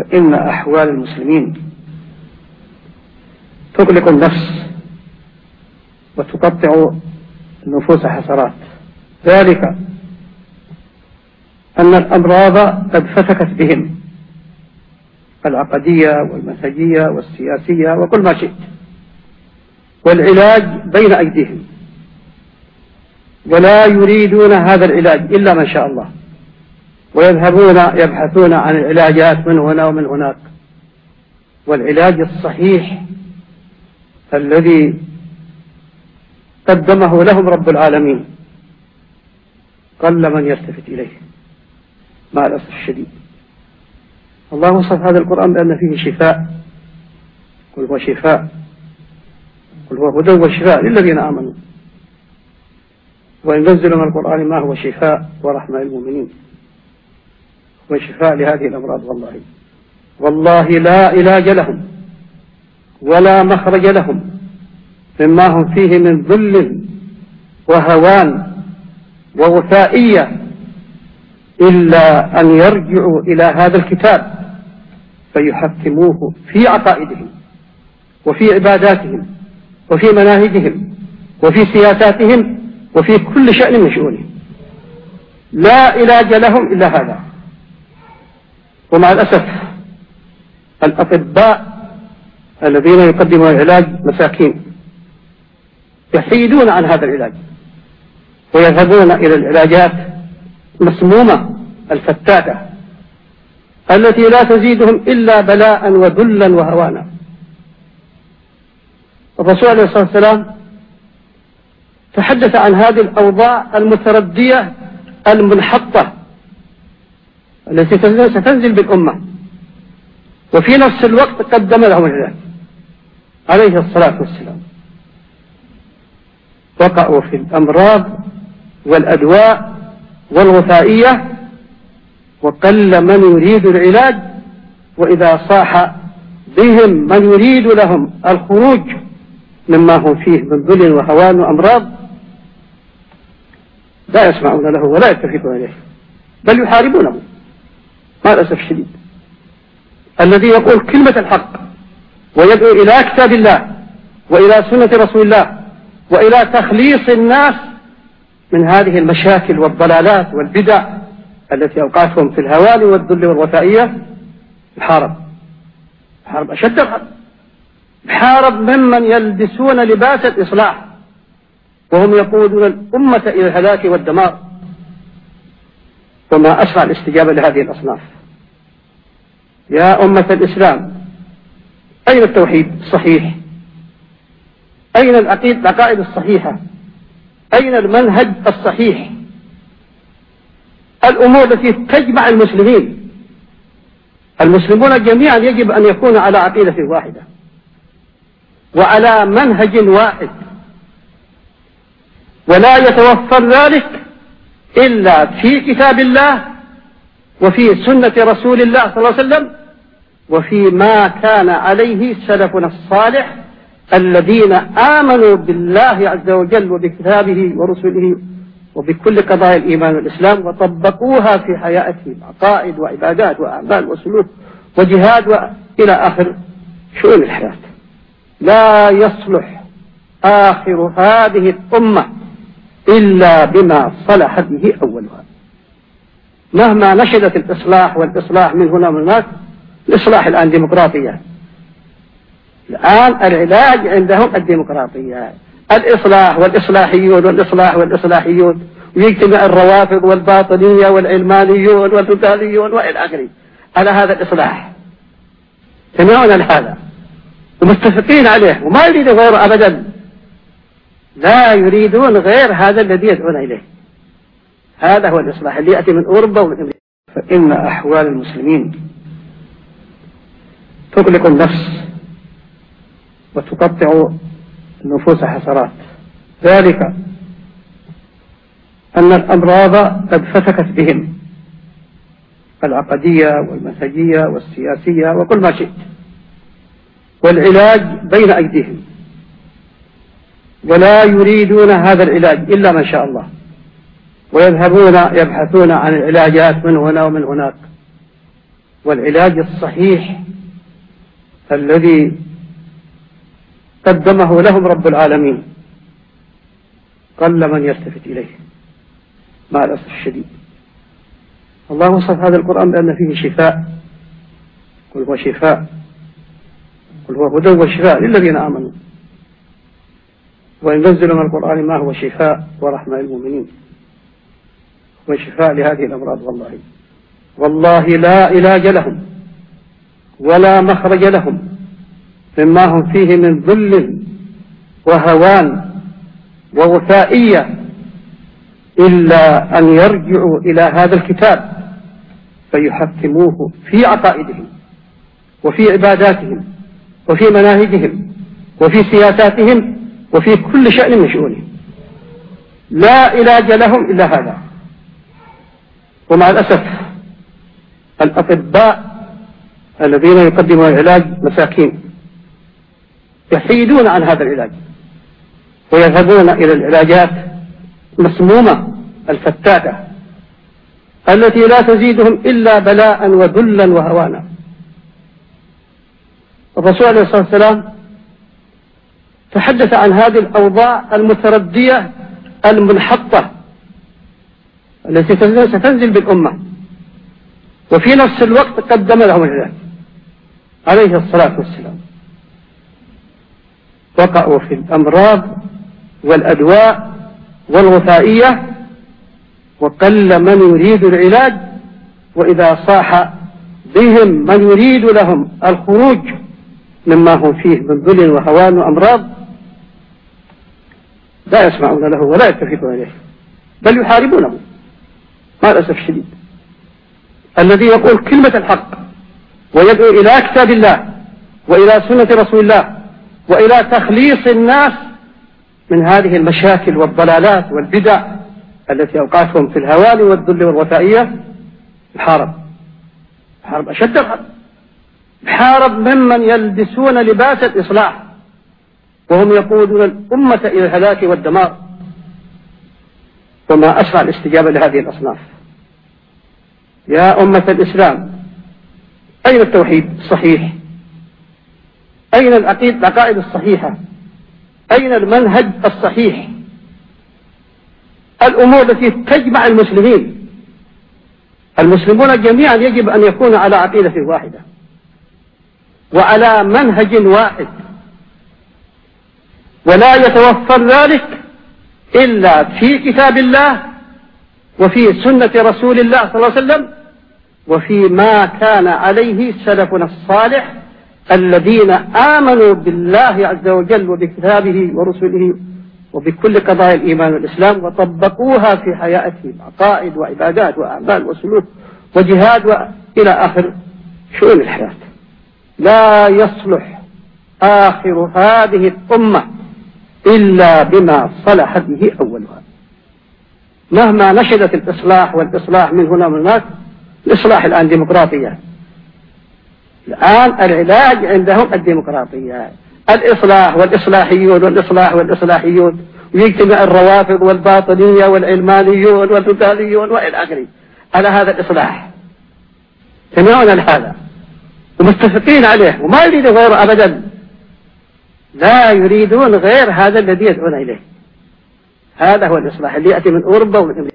فإن أحوال المسلمين تقلق النفس وتقطع النفوس حسرات، ذلك أن الأمراض قد فتكت بهم، العقدية والمنهجية والسياسية وكل ما شئت، والعلاج بين أيديهم، ولا يريدون هذا العلاج إلا ما شاء الله، ويذهبون يبحثون عن العلاجات من هنا ومن هناك. والعلاج الصحيح الذي قدمه لهم رب العالمين قل من يلتفت إليه مع الأسف الشديد. الله وصف هذا القرآن بأن فيه شفاء، قل هو شفاء، قل هو هدى وشفاء للذين آمنوا، وينزل من القرآن ما هو شفاء ورحمة للمؤمنين، هو شفاء لهذه الأمراض. والله لا علاج لهم ولا مخرج لهم مما هم فيه من ذل وهوان ووفائية إلا أن يرجعوا إلى هذا الكتاب فيحكموه في عقائدهم وفي عباداتهم وفي مناهجهم وفي سياساتهم وفي كل شأن من شؤونهم. لا علاج لهم إلا هذا. ومع الأسف الأطباء الذين يقدمون العلاج مساكين يحيدون عن هذا العلاج ويذهبون إلى العلاجات المسمومة الفتاكة التي لا تزيدهم إلا بلاء وذلا وهوانا. الرسول عليه الصلاة والسلام تحدث عن هذه الأوضاع المتردية المنحطة التي ستنزل بالأمة، وفي نفس الوقت قدم لهم العلاج عليه الصلاة والسلام. وقعوا في الأمراض والأدواء والوفائية، وقل من يريد العلاج، وإذا صاح بهم من يريد لهم الخروج مما هم فيه من ذل وهوان وأمراض لا يسمعون له ولا يلتفتون إليه، بل يحاربونه مع الأسف الشديد. الذي يقول كلمة الحق ويدعو إلى كتاب الله وإلى سنة رسول الله وإلى تخليص الناس من هذه المشاكل والضلالات والبدع التي أوقعتهم في الهوان والذل والوفائية، يحارب أشد الحرب، يحارب ممن يلبسون لباس الإصلاح وهم يقودون الأمة إلى الهلاك والدمار. وما أسرع الاستجابة لهذه الأصناف. يا أمة الإسلام، أين التوحيد الصحيح؟ أين العقائد الصحيحة؟ أين المنهج الصحيح؟ الأمور التي تجمع المسلمين. المسلمون جميعا يجب أن يكونوا على عقيدة واحدة وعلى منهج واحد، ولا يتوفر ذلك إلا في كتاب الله وفي سنة رسول الله صلى الله عليه وسلم وفي ما كان عليه سلفنا الصالح الذين آمنوا بالله عز وجل وبكتابه ورسله وبكل قضايا الإيمان والإسلام وطبقوها في حياتهم، عقائد وعبادات وأعمال وسلوك وجهاد وإلى آخر شؤون الحياة. لا يصلح آخر هذه الأمة إلا بما صلح به أولها. مهما نشدت الإصلاح والإصلاح من هنا ومن هناك، الإصلاح الآن ديمقراطية. الآن العلاج عندهم الديمقراطية، الإصلاح والإصلاحيون والإصلاح والإصلاحيون، ويجتمع الروافض والباطنية والعلمانيون والتوتاليون وإلى آخره على هذا الإصلاح، يجتمعون لهذا ومتفقين عليه وما يريدون غيره أبدا. لا يريدون غير هذا الذي يدعون إليه. هذا هو الإصلاح اللي يأتي من أوروبا ومن أمريكا. فإن أحوال المسلمين تقلق النفس وتقطع النفوس حسرات، ذلك أن الأمراض قد فتكت بهم، العقدية والمنهجية والسياسية وكل ما شئت، والعلاج بين أيديهم، ولا يريدون هذا العلاج إلا ما شاء الله، ويذهبون يبحثون عن العلاجات من هنا ومن هناك. والعلاج الصحيح الذي قدمه لهم رب العالمين قل من يلتفت إليه مع الأسف الشديد. الله وصف هذا القرآن بأن فيه شفاء، قل هو شفاء، قل هو هدى وشفاء للذين آمنوا، وينزل من القرآن ما هو شفاء ورحمة للمؤمنين وشفاء لهذه الأمراض. والله لا علاج لهم ولا مخرج لهم مما هم فيه من ذل وهوان ووفائية إلا أن يرجعوا إلى هذا الكتاب فيحكموه في عقائدهم وفي عباداتهم وفي مناهجهم وفي سياساتهم وفي كل شأن من شؤونهم. لا علاج لهم إلا هذا. ومع الأسف الأطباء الذين يقدمون العلاج مساكين يحيدون عن هذا العلاج ويذهبون إلى العلاجات المسمومة الفتاكة التي لا تزيدهم إلا بلاء وذلا وهوانا. الرسول عليه الصلاة والسلام تحدث عن هذه الأوضاع المتردية المنحطة التي ستنزل بالأمة، وفي نفس الوقت قدم لهم العلاج عليه الصلاة والسلام. وقعوا في الأمراض والأدواء والوفائية وقل من يريد العلاج، وإذا صاح بهم من يريد لهم الخروج مما هم فيه من ذل وهوان وأمراض لا يسمعون له ولا يلتفتون إليه بل يحاربونه مع الأسف الشديد. الذي يقول كلمة الحق ويدعو إلى كتاب الله وإلى سنة رسول الله وإلى تخليص الناس من هذه المشاكل والضلالات والبدع التي أوقعتهم في الهوان والذل والوفائية يحارب أشد الحرب، يحارب ممن يلبسون لباس الإصلاح وهم يقودون الأمة إلى الهلاك والدمار. وما أسرع الاستجابة لهذه الأصناف. يا أمة الإسلام، أين التوحيد الصحيح؟ أين العقائد الصحيحة؟ أين المنهج الصحيح؟ الأمور التي تجمع المسلمين. المسلمون جميعا يجب أن يكونوا على عقيدة واحدة وعلى منهج واحد، ولا يتوفر ذلك إلا في كتاب الله وفي سنة رسول الله صلى الله عليه وسلم وفي ما كان عليه سلفنا الصالح الذين آمنوا بالله عز وجل وبكتابه ورسله وبكل قضايا الإيمان والإسلام وطبقوها في حياتهم، عقائد وعبادات وأعمال وسلوك وجهاد إلى آخر شؤون الحياة. لا يصلح آخر هذه الأمة إلا بما صلح به أولها. مهما نشدت الإصلاح والإصلاح من هنا ومن هناك، الإصلاح الآن ديمقراطية. الآن العلاج عندهم الديمقراطية، الإصلاح والإصلاحيون والإصلاحيون، ويجتمع الروافض والباطنية والعلمانيون والتوتاليون وإلى آخره على هذا الإصلاح، سمعون هذا ومتفقين عليه وما يريدون غيره أبدا. لا يريدون غير هذا الذي يدعون إليه. هذا هو الإصلاح اللي يأتي من أوروبا ومن